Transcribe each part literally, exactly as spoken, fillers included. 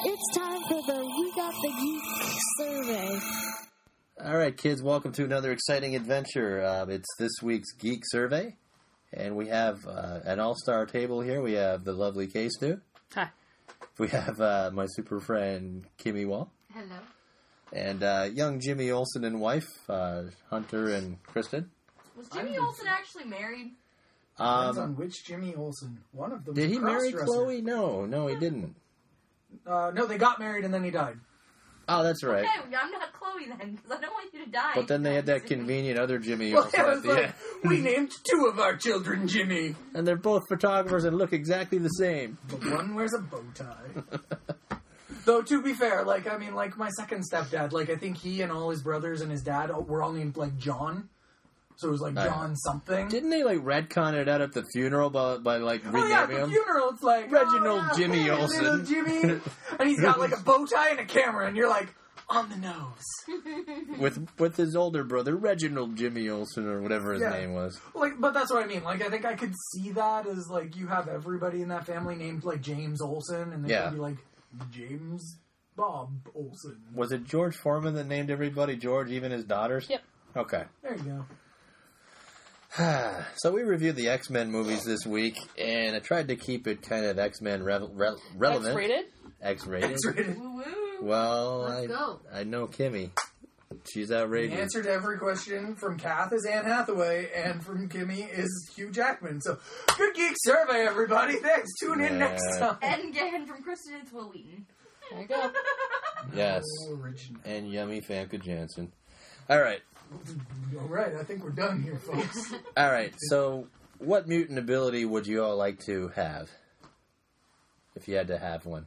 It's time for the We Got the Geek survey. All right, kids, welcome to another exciting adventure. Uh, it's this week's Geek Survey, and we have uh, an all-star table here. We have the lovely K-Stu. Hi. We have uh, my super friend, Kimmy Wall. Hello. And uh, young Jimmy Olsen and wife, uh, Hunter and Kristen. Was Jimmy Olsen actually married? Depends Um, on which Jimmy Olsen. One of them. did he marry cross-dresser. Chloe? No, no, he didn't. Uh, no, they got married and then he died. Oh, that's right. Okay, I'm not Chloe then, because I don't want you to die. But then they had that convenient other Jimmy Well, Olsen it at was the like, end. we named two of our children Jimmy. And they're both photographers and look exactly the same. But one wears a bow tie. Though, to be fair, like, I mean, like, my second stepdad, like, I think he and all his brothers and his dad were all named, like, John. So it was, like, Uh, John something. Didn't they, like, retcon it out at the funeral by, by like, Oh, renaming yeah, at the him? funeral, it's like... Reginald oh, yeah, Jimmy hey, Olsen. little Jimmy. And he's got, like, a bow tie and a camera, and you're like, on the nose. with with his older brother, Reginald Jimmy Olsen, or whatever his Yeah. name was. Like, but that's what I mean. Like, I think I could see that as, like, you have everybody in that family named, like, James Olsen, and they Yeah. could be, like, James Bob Olsen. Was it George Foreman that named everybody George, even his daughters? Yep. Okay. There you go. So we reviewed the X-Men movies this week, and I tried to keep it kind of X-Men re- re- relevant. X-rated? X-rated. X-rated. Woo woo. Well, Let's I, go. I know Kimmy. She's The outrageous. answer to every question from Kath is Anne Hathaway, and from Kimmy is Hugh Jackman. So, good geek survey, everybody. Thanks. Tune in Yeah. next time. And again, from Kristen, it's Will Wheaton. There you go. Yes. Oh, original. And yummy Famke Janssen. All right. All right, I think we're done here, folks. All right. So, what mutant ability would you all like to have? If you had to have one.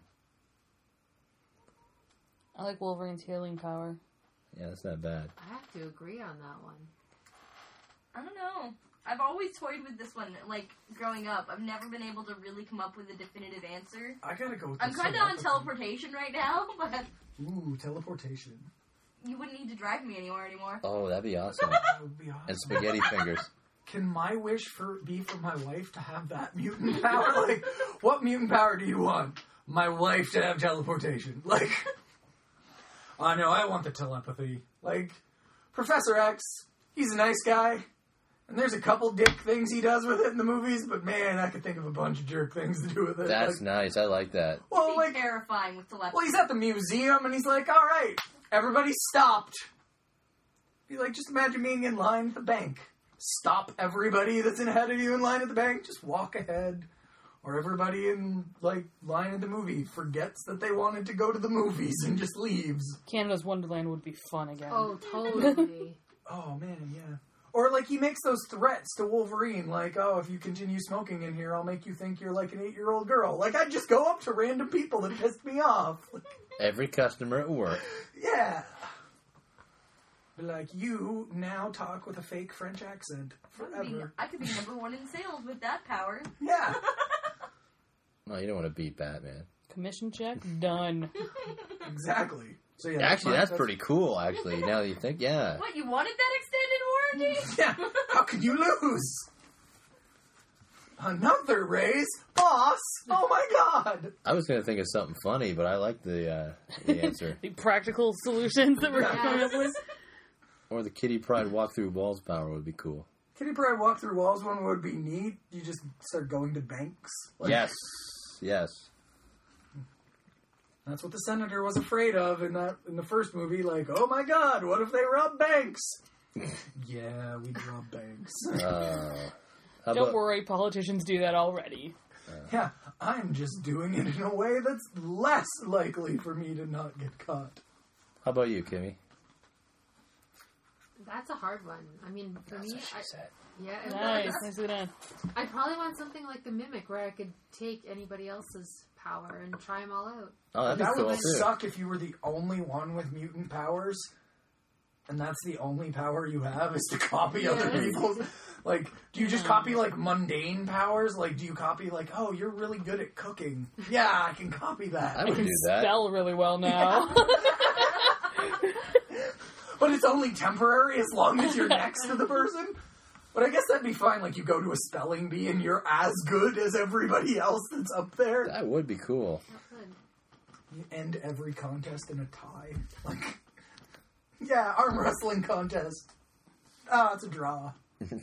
I like Wolverine's healing power. Yeah, that's not bad. I have to agree on that one. I don't know. I've always toyed with this one, like, growing up. I've never been able to really come up with a definitive answer. I gotta go with I'm the kind of on telepathy. teleportation right now, but Ooh, teleportation. you wouldn't need to drive me anywhere anymore. Oh, that'd be awesome. That would be awesome. And spaghetti fingers. Can my wish for be for my wife to have that mutant power? Like, what mutant power do you want? My wife to have teleportation. Like, I know, I want the telepathy. Like, Professor X, he's a nice guy, and there's a couple dick things he does with it in the movies, but man, I could think of a bunch of jerk things to do with it. That's like, nice. I like that. well, It'd be like, terrifying with telepathy. well, he's at the museum, and he's like, all right, everybody stopped. Be like, just imagine being in line at the bank. Stop everybody that's in ahead of you in line at the bank. Just walk ahead. Or everybody in, like, line at the movie forgets that they wanted to go to the movies and just leaves. Canada's Wonderland would be fun again. Oh, totally. Oh, man, yeah. Or, like, he makes those threats to Wolverine, like, oh, if you continue smoking in here, I'll make you think you're, like, an eight-year-old girl. Like, I'd just go up to random people that pissed me off. Like, Every customer at work. yeah. Be like, you now talk with a fake French accent I could, be, forever. I could be number one in sales with that power. Yeah. No, you don't want to beat Batman. Commission check? Done. Exactly. So, yeah. Actually, my- that's pretty cool, actually, now that you think, yeah. What, you wanted that extended warranty? Yeah, how can you lose? Another raise? Boss? Oh my god! I was going to think of something funny, but I like the uh, the answer. The practical solutions that we're Yeah. coming up with. Or the Kitty Pryde walk through walls power would be cool. Kitty Pryde walk through walls one would be neat. You just start going to banks. Like, Yes. Yes. That's what the senator was afraid of in that in the first movie. Like, oh my god, what if they rob banks? Yeah, we rob banks. Uh, how Don't about, worry, politicians do that already. Yeah, I'm just doing it in a way that's less likely for me to not get caught. how about you, Kimmy? That's a hard one. I mean, for me, I, said. yeah, it Nice. does. Nicely done. I probably want something like the Mimic, where I could take anybody else's power and try them all out. Oh, that'd be That cool, would too. suck if you were the only one with mutant powers, and that's the only power you have is to copy Yeah. other people's. Like, do you just copy, like, mundane powers? Like, do you copy, like, oh, you're really good at cooking. Yeah, I can copy that. I I would can do that. spell really well now. But it's only temporary as long as you're next to the person. But I guess that'd be fine. Like, you go to a spelling bee and you're as good as everybody else that's up there. That would be cool. Not good. you end every contest in a tie. Like, yeah, arm wrestling contest. Ah, it's a draw. All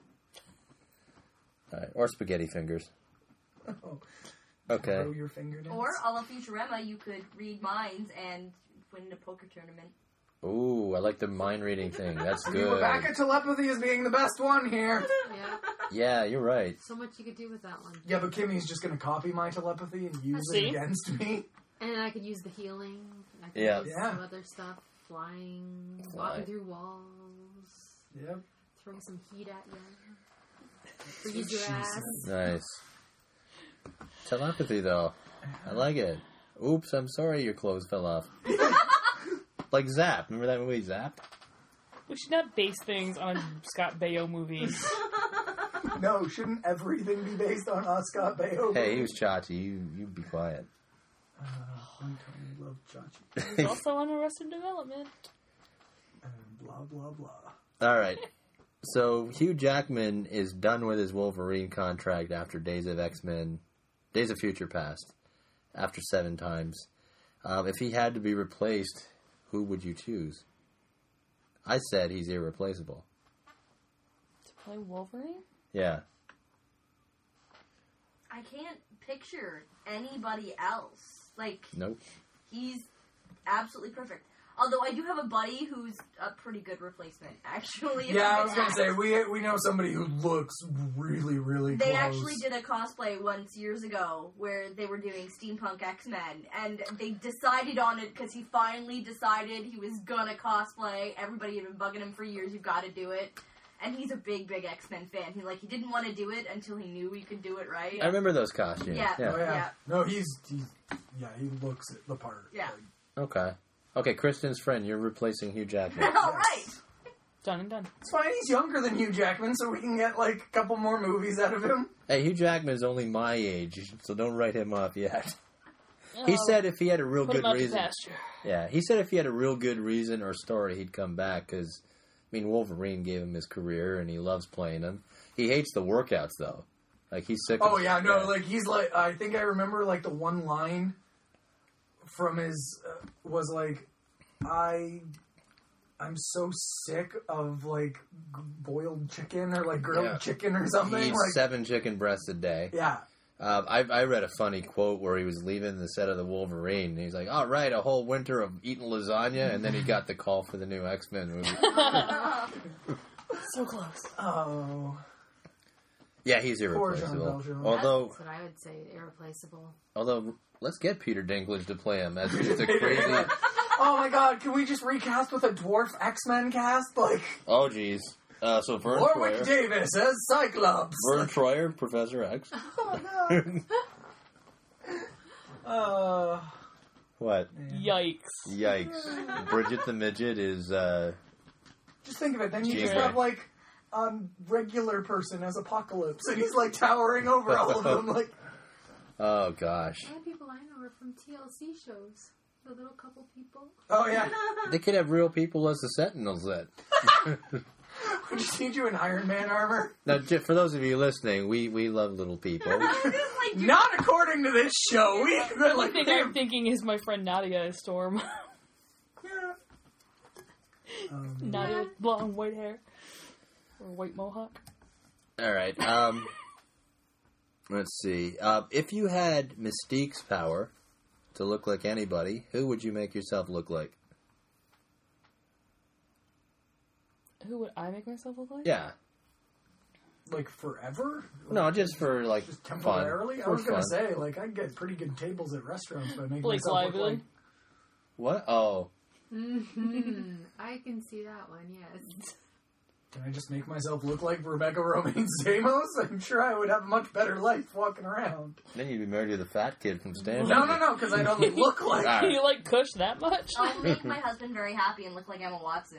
right. Or spaghetti fingers. Oh. Okay. Throw your fingernails. Or, a la Futurama, you could read minds and win a poker tournament. Ooh, I like the mind reading thing. That's We were good. back at telepathy as being the best one here. Yeah. Yeah, you're right. So much you could do with that one. Yeah, but Kimmy's just going to copy my telepathy and use See? it against me. And I could use the healing. I could Yeah. use Yeah. some other stuff. Flying, Fly. walking through walls, Yep. throwing some heat at you. Freeze your ass. Nice. Telepathy, though. I like it. Oops, I'm sorry your clothes fell off. Like Zap. Remember that movie, Zap? We should not base things on a Scott Baio movie. No, shouldn't everything be based on uh, Scott Baio? Hey, he was Chachi. You, you be quiet. Uh, I totally love Chachi. He's also on Arrested Development. And blah, blah, blah. All right. So Hugh Jackman is done with his Wolverine contract after Days of X-Men, Days of Future Past, after seven times. Um, if he had to be replaced, who would you choose? I said he's irreplaceable. To play Wolverine? Yeah. I can't picture anybody else. Like, Nope. he's absolutely perfect. Although I do have a buddy who's a pretty good replacement, actually. if Yeah, I'm I was going to asked. say, we we know somebody who looks really, really They close. actually did a cosplay once years ago where they were doing Steampunk X-Men, and they decided on it because he finally decided he was gonna cosplay. Everybody had been bugging him for years, you've got to do it. And he's a big, big X-Men fan. He like he didn't want to do it until he knew he could do it right. I remember those costumes. Yeah. Oh, yeah. Yeah. No, he's, he's... Yeah, he looks the part. Yeah. Like, Okay. Okay, Kristen's friend, you're replacing Hugh Jackman. All right. Done and done. it's fine, he's younger than Hugh Jackman, so we can get, like, a couple more movies out of him. Hey, Hugh Jackman's only my age, so don't write him off yet. He Oh, said if he had a real put good him out to reason. pasture. Yeah, he said if he had a real good reason or story, he'd come back. Because, I mean, Wolverine gave him his career, and he loves playing him. He hates the workouts, though. Like, he's sick of... Oh, yeah, no, like, he's like... I think I remember, like, the one line from his... Uh, was, like... I... I'm so sick of, like, g- boiled chicken or, like, grilled Yeah. chicken or He something. eats Like, seven chicken breasts a day. yeah. Uh, I, I read a funny quote where he was leaving the set of the Wolverine. And he's like, all right, a whole winter of eating lasagna. And then he got the call for the new X-Men movie. So close. Oh. Yeah, he's Poor John irreplaceable. Valjean. Although, That's what I would say. Irreplaceable. although, let's get Peter Dinklage to play him. As just a crazy... Oh my god, can we just recast with a dwarf X-Men cast? Like, Oh, geez. Uh, so Vern Warwick Troyer. Davis as Cyclops. Vern Troyer, Professor X. Oh my god. uh, What? Yikes. Yikes. Bridget the Midget is, uh... just think of it, then you just Jean have, Grey. like, a regular person as Apocalypse, and he's, like, towering over all of them, like... Oh, gosh. A lot of people I know are from T L C shows. The little couple people. Oh, yeah. They could have real people as the Sentinels then. We just need you in Iron Man armor. Now, J- for those of you listening, we, we love little people. Just like you're- Not according to this show. We The like thing I'm thinking is my friend Nadia is Storm. Um, Nadia with blonde white hair. Or white mohawk. All right. Um, let's see. Uh, if you had Mystique's power to look like anybody, who would you make yourself look like? Who would I make myself look like? Yeah. like forever? No, just for like Just fun. temporarily? I For was gonna fun. say, like, I'd get pretty good tables at restaurants by making Blake myself look Lively. like... What? Oh, Mm-hmm. I can see that one, yes. Can I just make myself look like Rebecca Romaine Stamos? I'm sure I would have a much better life walking around. then you'd be married to the fat kid from Stanford. No, no, no, because I don't look like... Ah. Do you like Kush that much? I'll make my husband very happy and look like Emma Watson.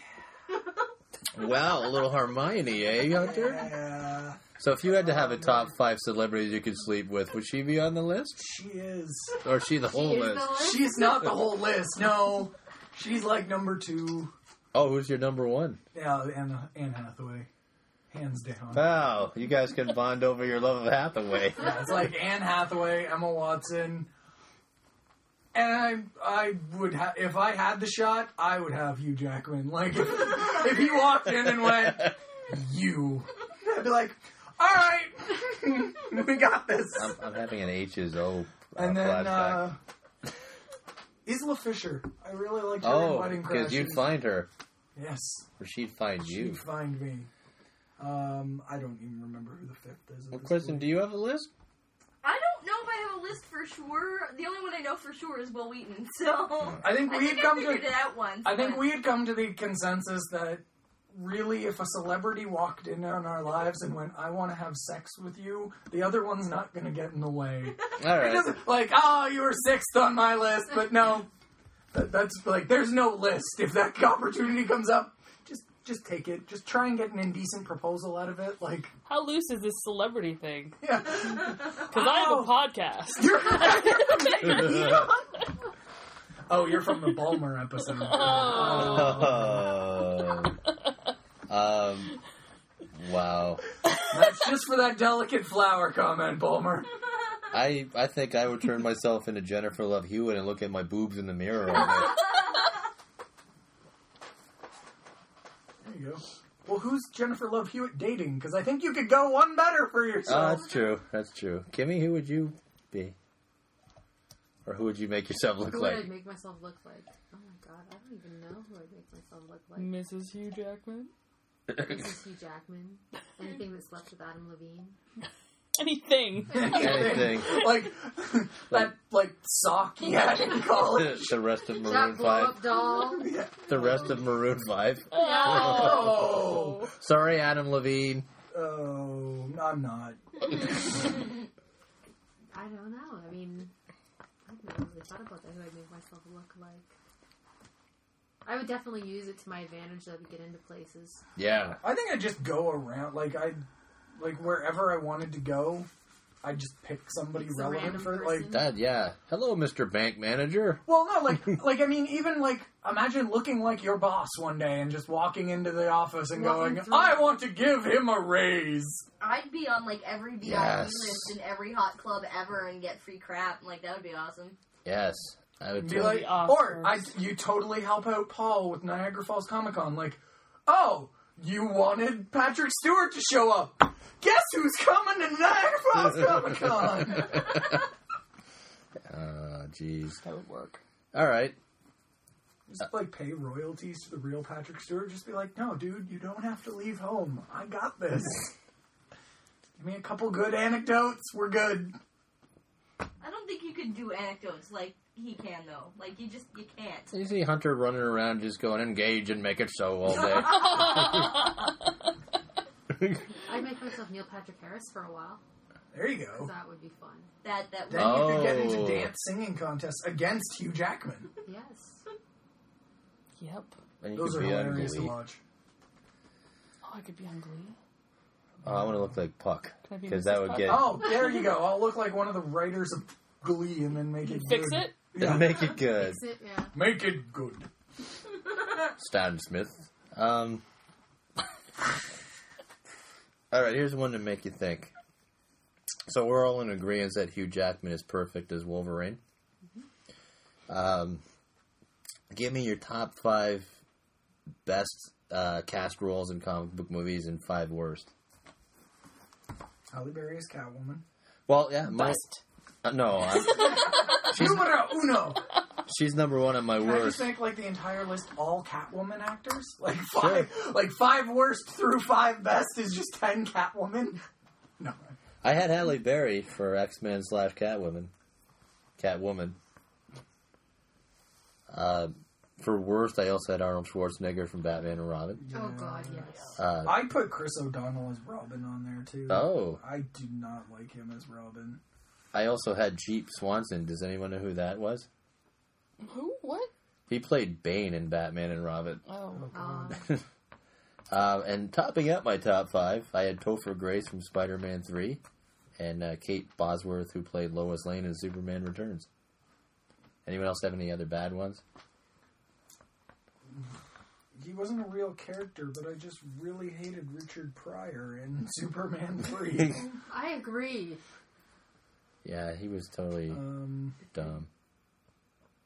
Wow, a little Hermione, eh, Hunter? Yeah, So if you had to have a top five celebrities you could sleep with, would she be on the list? she is. Or is she the whole She is list? the list. She's not the whole list, no. She's like number two. Oh, who's your number one? Yeah, Anne, Anne Hathaway. Hands down. Wow, you guys can bond over your love of Hathaway. Yeah, it's like Anne Hathaway, Emma Watson, And I, I would have, if I had the shot, I would have Hugh Jackman. Like, if, if he walked in and went, you, I'd be like, all right, we got this. I'm, I'm having an H's O uh, And then, flashback. uh, Isla Fisher. I really liked her in oh, Wedding because Crashers. you'd find her. Yes. Or she'd find you. She'd find me. Um, I don't even remember who the fifth is. at Well, this Kristen, point. do you have a list? I don't know if I have a list for sure. The only one I know for sure is Will Wheaton. So I think I we think had I come figured to. it out once. I think but- we had come to the consensus that really, if a celebrity walked in on our lives and went, "I want to have sex with you," the other one's not going to get in the way. All It right. doesn't like, "Oh, you were sixth on my list," but no, that, that's like, there's no list. If that opportunity comes up, just just take it. Just try and get an indecent proposal out of it. Like, How loose is this celebrity thing? yeah. Because I have a Oh. podcast. Oh, you're from the Bulmer episode. Oh. um. Wow. That's just for that delicate flower comment, Bulmer. I I think I would turn myself into Jennifer Love Hewitt and look at my boobs in the mirror all day. There you go. Well, who's Jennifer Love Hewitt dating? Because I think you could go one better for Oh, yourself. that's true. That's true. Kimmy, who would you be? Or who would you make yourself look Who like? would I make myself look like? Oh my god, I don't even know who I'd make myself look like. Missus Hugh Jackman? Missus Hugh Jackman. Anything that slept with Adam Levine. Anything. Anything. Like that, like sock he had in college. The rest of Maroon That blow five. up doll. The rest of Maroon five. Oh, Sorry, Adam Levine. oh, I'm not. I don't know. I mean, I've never really thought about that. Who I'd make myself look like. I would definitely use it to my advantage though to get into places. Yeah. I think I'd just go around, like I, like wherever I wanted to go, I'd just pick somebody Some relevant random for person. like. That, yeah. Hello, Mister Bank Manager. Well, no, like, like I mean, even like, imagine looking like your boss one day and just walking into the office and Walking going, through- "I want to give him a raise." I'd be on like every V I P Yes. list in every hot club ever and get free crap. Like that would be awesome. Yes. I would Be too. like, the Oscars. or I, you totally help out Paul with Niagara Falls Comic Con. Like, oh, you wanted Patrick Stewart to show up. Guess who's coming to Niagara Falls Comic Con? Oh, jeez. That would work. All right. Just like pay royalties to the real Patrick Stewart. Just be like, no, dude, you don't have to leave home. I got this. Give me a couple good anecdotes. We're good. I don't think you could do anecdotes like he can though. Like you just you can't. You see Hunter running around just going, engage and make it so all day. I'd make myself Neil Patrick Harris for a while. There you 'Cause go. that would be fun. That that Then you could get Oh. into dance singing contests against Hugh Jackman. Yes. Yep. And you Those are could be on hilarious to Glee. watch. Oh, I could be on Glee. Oh, I want to look like Puck. Can I be Because Missus that would Puck? get... Oh, there you go. I'll look like one of the writers of Glee and then make it Fix good. it? Yeah. Make it good. Fix it, yeah. Make it good. Stan Smith. Um... All right, here's one to make you think. So we're all in agreement that Hugh Jackman is perfect as Wolverine. Um, give me your top five best uh, cast roles in comic book movies and five worst. Halle Berry is Catwoman. Well, yeah, my, Best. uh, no, I'm, she's Numero uno. she's number one on my Can I just worst. make like the entire list all Catwoman actors? Like five, like five worst through five best is just ten Catwoman. No, I had Halle Berry for X-Men slash Catwoman. Catwoman. Uh, for worst, I also had Arnold Schwarzenegger from Batman and Robin. Oh god, yes. Uh, I put Chris O'Donnell as Robin on there too. Oh. I do not like him as Robin. I also had Jeep Swanson. Does anyone know who that was? Who? What? He played Bane in Batman and Robin. Oh. Um, Uh, and topping up my top five, I had Topher Grace from Spider-Man three, and uh, Kate Bosworth, who played Lois Lane in Superman Returns. Anyone else have any other bad ones? He wasn't a real character, but I just really hated Richard Pryor in Superman three. I agree. Yeah, he was totally um, dumb.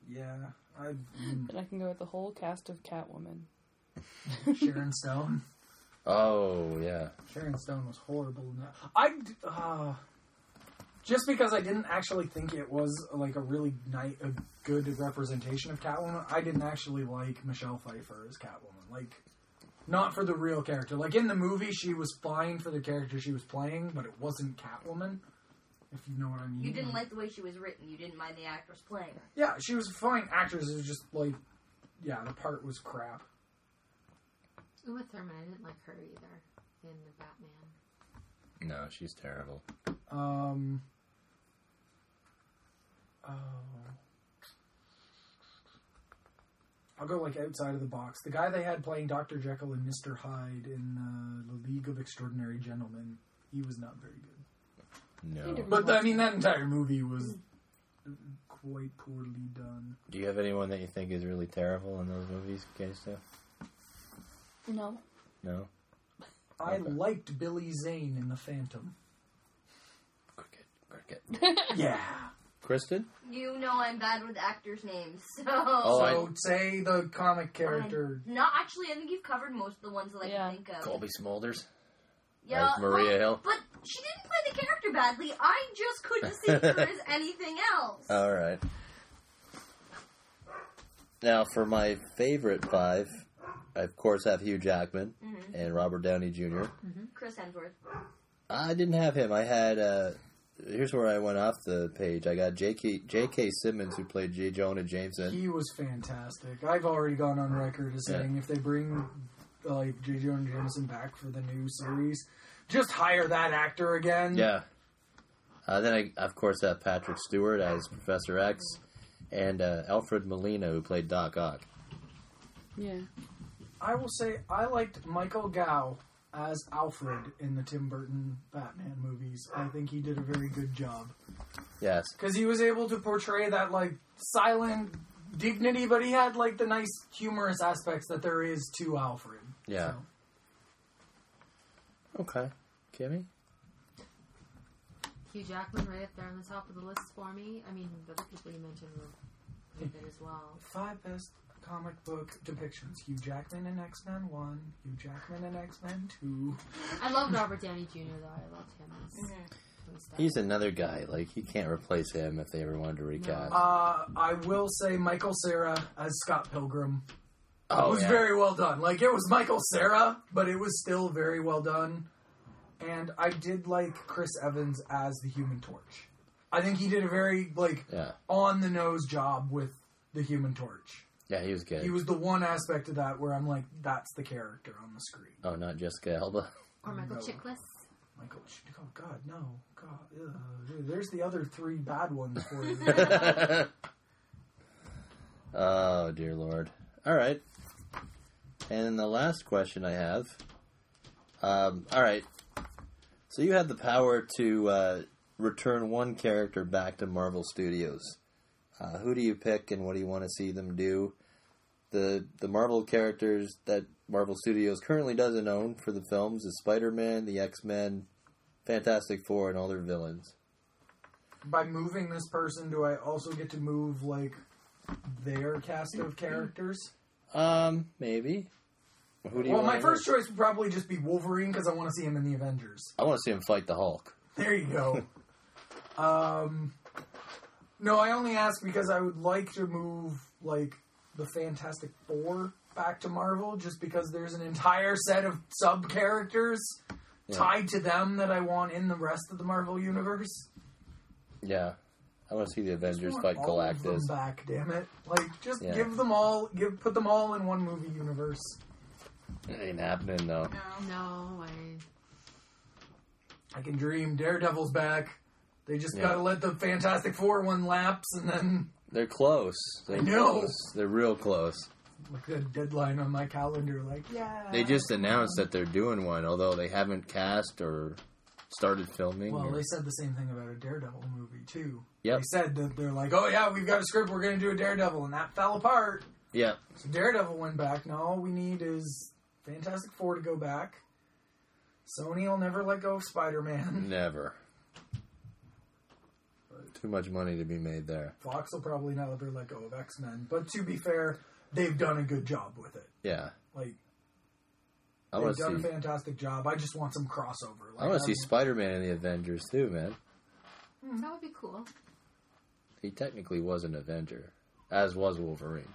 Yeah, I mm, And I can go with the whole cast of Catwoman. Sharon Stone. Oh, yeah. Sharon Stone was horrible in that. I uh, just because I didn't actually think it was like a really nice, a good representation of Catwoman. I didn't actually like Michelle Pfeiffer as Catwoman. Like, not for the real character. Like in the movie, she was fine for the character she was playing, but it wasn't Catwoman. If you know what I mean. You didn't like the way she was written. You didn't mind the actress playing her. Yeah, she was a fine actress. It was just like, yeah, the part was crap. Uma Thurman, I didn't like her either in the Batman. No, she's terrible. Um. Oh. I'll go like outside of the box. The guy they had playing Doctor Jekyll and Mister Hyde in uh, The League of Extraordinary Gentlemen, he was not very good. No. But I mean, that entire movie was quite poorly done. Do you have anyone that you think is really terrible in those movies, Kaysta? No. No? I Okay. liked Billy Zane in The Phantom. Cricket. Cricket. Yeah. Kristen? You know I'm bad with actors' names, so... Oh, I- So say the comic character. No, actually, I think you've covered most of the ones that I Yeah. can think of. Colby Smulders? Yeah, As Maria well, Hill? But she didn't play the character badly. I just couldn't see her as anything else. Alright. Now, for my favorite five, I of course have Hugh Jackman Mhm. and Robert Downey Junior Chris Hemsworth. I didn't have him. I had, uh, here's where I went off the page. I got J K J K Simmons, who played J. Jonah Jameson. He was fantastic. I've already gone on record as Yeah. saying if they bring uh, like J. Jonah Jameson back for the new series, just hire that actor again. Yeah. Uh, then I, of course, have Patrick Stewart as Professor X, and uh, Alfred Molina, who played Doc Ock. Yeah. I will say I liked Michael Gough as Alfred in the Tim Burton Batman movies. I think he did a very good job. Yes. Because he was able to portray that, like, silent dignity, but he had, like, the nice humorous aspects that there is to Alfred. Yeah. So. Okay. Kimmy? Hugh Jackman right up there on the top of the list for me. I mean, the other people you mentioned were pretty good as well. Five best comic book depictions. Hugh Jackman in X-Men one, Hugh Jackman in X-Men two. I loved Robert Downey Junior though. I loved him as, Mm-hmm. as stuff. He's another guy. Like, you can't replace him if they ever wanted to recast. Uh, I will say Michael Cera as Scott Pilgrim. oh, it was yeah. very well done. Like, it was Michael Cera, but it was still very well done. And I did like Chris Evans as the Human Torch. I think he did a very, like, Yeah. on-the-nose job with the Human Torch. Yeah, he was good. He was the one aspect of that where I'm like, that's the character on the screen. Oh, not Jessica Alba? Or Michael No. Chiklis. Michael, oh God, no, God, ugh. There's the other three bad ones for you. Oh, dear Lord. All right. And the last question I have. Um, all right. So you have the power to uh, return one character back to Marvel Studios. Uh, who do you pick, and what do you want to see them do? The the Marvel characters that Marvel Studios currently doesn't own for the films is Spider-Man, the X-Men, Fantastic Four, and all their villains. By moving this person, do I also get to move like their cast of characters? Um, maybe. Who do you Well, want my to first choice would probably just be Wolverine because I want to see him in the Avengers. I want to see him fight the Hulk. There you go. um, no, I only ask because I would like to move like the Fantastic Four back to Marvel, just because there's an entire set of sub characters Yeah. tied to them that I want in the rest of the Marvel universe. Yeah. I want to see the Avengers I want fight all of them Galactus. back, damn it! Like, just Yeah. give them all, give put them all in one movie universe. It ain't happening, though. No. No way. I can dream. Daredevil's back. They just Yeah. gotta let the Fantastic Four one lapse, and then They're close. They're I know. close. They're real close. look at a deadline on my calendar. Like, yeah. They just announced that they're doing one, although they haven't cast or started filming. Well, or- they said the same thing about a Daredevil movie too. Yep. They said that they're like, oh yeah, we've got a script. We're gonna do a Daredevil, and that fell apart. yeah. So Daredevil went back. Now all we need is Fantastic Four to go back. Sony will never let go of Spider-Man. Never. Too much money to be made there. Fox will probably never let go of X-Men. But to be fair, they've done a good job with it. Yeah. Like, I they've want to done see. a fantastic job. I just want some crossover. Like, I want to see I'm- Spider-Man in the Avengers too, man. That would be cool. He technically was an Avenger, as was Wolverine.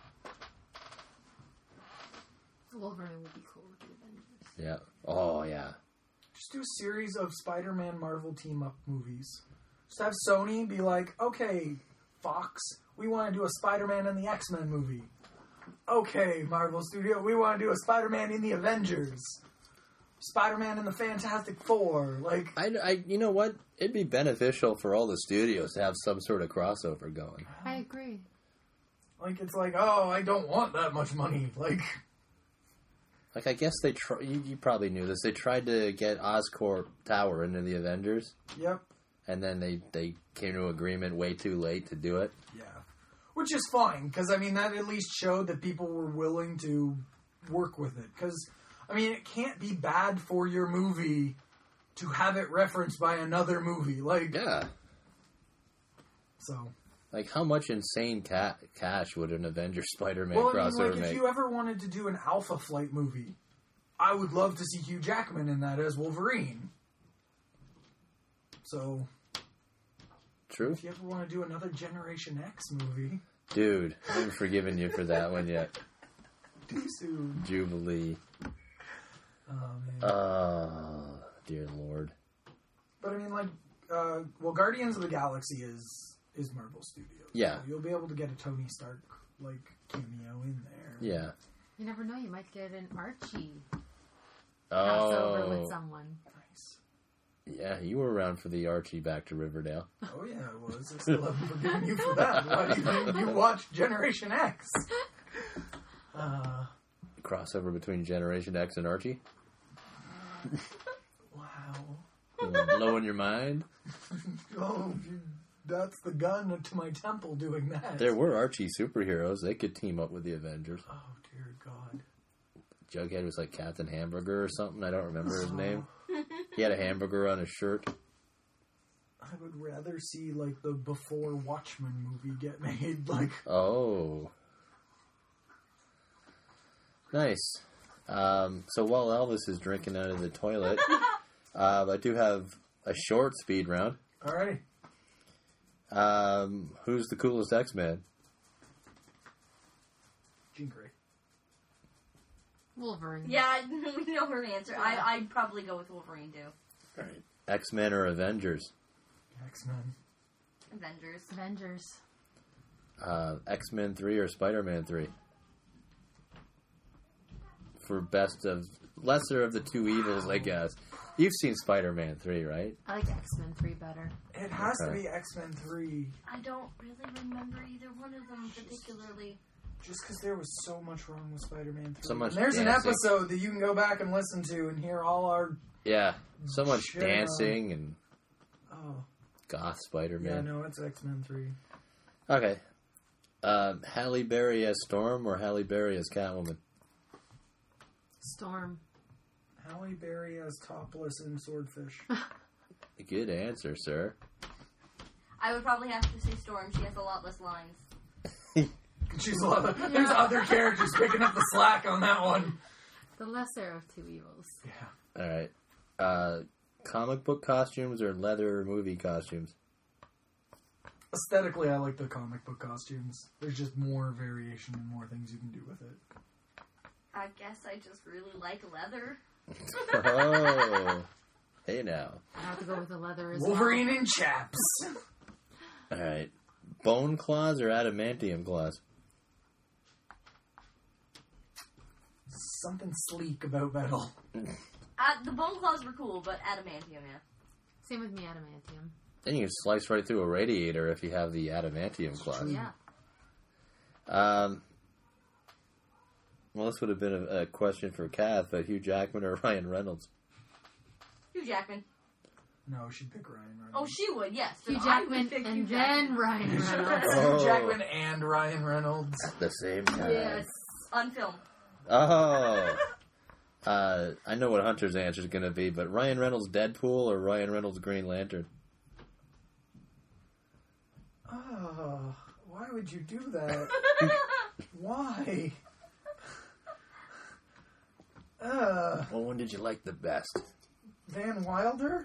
Wolverine would be cool with the Avengers. Yeah. Oh yeah. Just do a series of Spider-Man Marvel team-up movies. Just have Sony be like, okay, Fox, we want to do a Spider-Man in the X-Men movie. Okay, Marvel Studio, we want to do a Spider-Man in the Avengers. Spider-Man in the Fantastic Four. Like, I, I, you know what? It'd be beneficial for all the studios to have some sort of crossover going. I agree. like it's like, oh, I don't want that much money. Like, Like, I guess they try. You, you probably knew this. They tried to get Oscorp Tower into the Avengers, yep, and then they they came to agreement way too late to do it. yeah. Which is fine, because, I mean, that at least showed that people were willing to work with it. Because, I mean, it can't be bad for your movie to have it referenced by another movie. Like, Yeah. so. Like, how much insane ca- cash would an Avenger Spider-Man Well, I mean, crossover like, if make? you ever wanted to do an Alpha Flight movie, I would love to see Hugh Jackman in that as Wolverine. So, True? if you ever want to do another Generation X movie, Dude, I haven't forgiven you for that one yet. too soon. Jubilee. Oh, man. Oh, dear Lord. But I mean, like, uh, well, Guardians of the Galaxy is is Marvel Studios. Yeah. So you'll be able to get a Tony Stark like cameo in there. Yeah. You never know. You might get an Archie crossover Oh. with someone. Nice. Yeah, you were around for the Archie Back to Riverdale. Oh yeah, it was. I still haven't forgiven you for that. Why do you think you watched Generation X? Uh, Crossover between Generation X and Archie? wow. Blowing your mind? Oh, you- that's the gun to my temple doing that. There were Archie superheroes. They could team up with the Avengers. Oh dear God. Jughead was like Captain Hamburger or something. I don't remember his name. He had a hamburger on his shirt. I would rather see like the Before Watchmen movie get made. Like, Oh. Nice. Um, so while Elvis is drinking out of the toilet, uh, I do have a short speed round. alrighty. Um, who's the coolest X-Man? Jean Grey. Wolverine. Yeah, we know her answer. I, I'd probably go with Wolverine too. Right. X-Men or Avengers? X-Men. Avengers. Avengers. Uh, X-Men three or Spider-Man three? For best of... Lesser of the two evils, I guess. You've seen Spider-Man three, right? I like X-Men three better. It has to Okay. be X-Men three, I don't really remember either one of them particularly. just because there was so much wrong with Spider-Man three. So much And there's an dancing. episode that you can go back and listen to and hear all our... Yeah. So much Shit, dancing and Oh, goth yeah, Spider-Man. no, it's X-Men three. Okay. Um, Halle Berry as Storm or Halle Berry as Catwoman? Storm. Halle Berry as topless in Swordfish. Good answer, sir. I would probably have to say Storm. She has a lot less lines. She's a lot of, there's other characters picking up the slack on that one. The lesser of two evils. Yeah. All right. Uh, comic book costumes or leather movie costumes? Aesthetically, I like the comic book costumes. There's just more variation and more things you can do with it. I guess I just really like leather. Oh. Hey now. I have to go with the leather as Wolverine and chaps. All right. Bone claws or adamantium claws? Something sleek about metal. Uh, the bone claws were cool, but adamantium, yeah. well. Same with me, adamantium. Then you can slice right through a radiator if you have the adamantium claws. Yeah. Um, well, this would have been a, a question for Kath, but Hugh Jackman or Ryan Reynolds? Hugh Jackman. No, she'd pick Ryan Oh, Reynolds. she would, yes. Hugh Then I would Jackman pick Hugh and Jackman. then Ryan Reynolds. Oh. Hugh Jackman and Ryan Reynolds. At the same time. Yes. On film. Oh. Uh, I know what Hunter's answer is going to be, but Ryan Reynolds Deadpool or Ryan Reynolds Green Lantern? would you do that? Why? Uh, Well, one did you like the best? Van Wilder?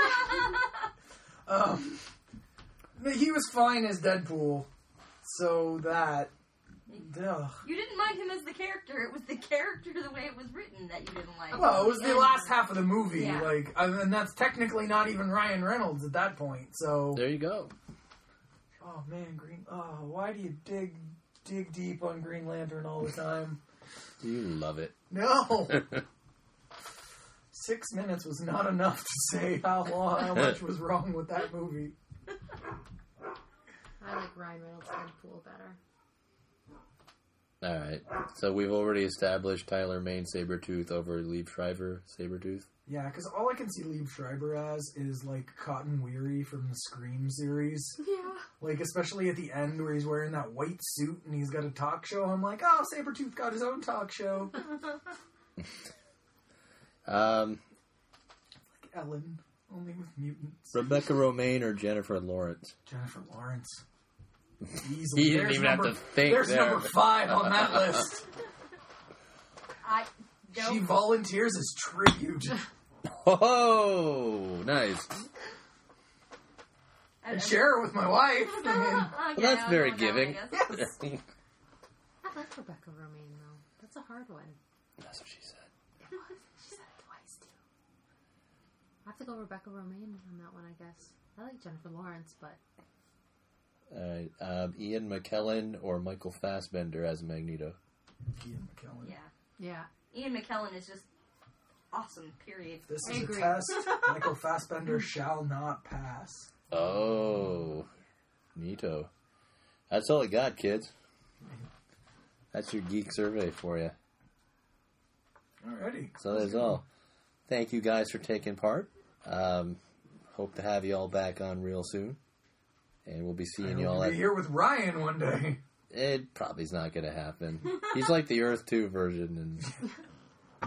um, he was fine as Deadpool, so that... Ugh. You didn't mind him as the character. It was the character, the way it was written, that you didn't like. Well, it was the And- last half of the movie, Yeah. like, I mean, that's technically not even Ryan Reynolds at that point, so... There you go. Oh, man, Green... Oh, why do you dig dig deep on Green Lantern all the time? You love it. No! Six minutes was not enough to say how long, how much was wrong with that movie. I like Ryan Reynolds' Deadpool better. All right. So we've already established Tyler Mane Sabretooth over Liev Schreiber Sabretooth. Yeah, because all I can see Liev Schreiber as is, like, Cotton Weary from the Scream series. Yeah. Like, especially at the end where he's wearing that white suit and he's got a talk show. I'm like, oh, Sabretooth got his own talk show. Um, Like Ellen, only with mutants. Rebecca Romaine or Jennifer Lawrence? Jennifer Lawrence. Easily. You didn't There's even have number- to think There's there. number five on that list. I She don't. volunteers as tribute. Oh, nice. I- And I- share it with my wife. I mean, Okay, Well, that's I'll very go with that one, I giving. guess. yes. I like Rebecca Romaine, though. That's a hard one. That's what she said. It was. She said it twice, too. I have to go Rebecca Romaine on that one, I guess. I like Jennifer Lawrence, but... All right. Um, Ian McKellen or Michael Fassbender as Magneto? Ian McKellen. Yeah. Yeah. Ian McKellen is just awesome, period. This I is a agree. test. Michael Fassbender shall not pass. Oh, neato. That's all I got, kids. That's your geek survey for you. Alrighty. So that's all. Thank you guys for taking part. Um, hope to have you all back on real soon. And we'll be seeing you all I'll at... be here with Ryan one day. It probably is not going to happen. He's like the Earth two version. And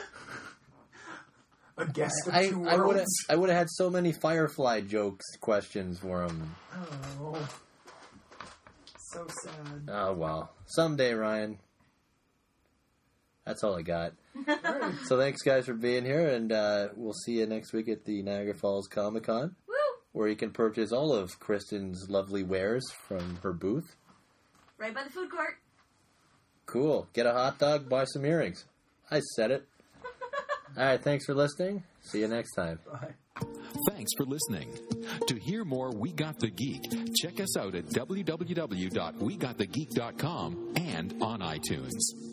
A guest of I, two I would have worlds. I would have had so many Firefly jokes, questions for him. Oh. So sad. Oh, well. Someday, Ryan. That's all I got. Alright. So thanks, guys, for being here, and uh, we'll see you next week at the Niagara Falls Comic Con, Woo! where you can purchase all of Kristen's lovely wares from her booth. Right by the food court. Cool. Get a hot dog, buy some earrings. I said it. All right, thanks for listening. See you next time. Bye. Thanks for listening. To hear more We Got the Geek, check us out at w w w dot we got the geek dot com and on iTunes.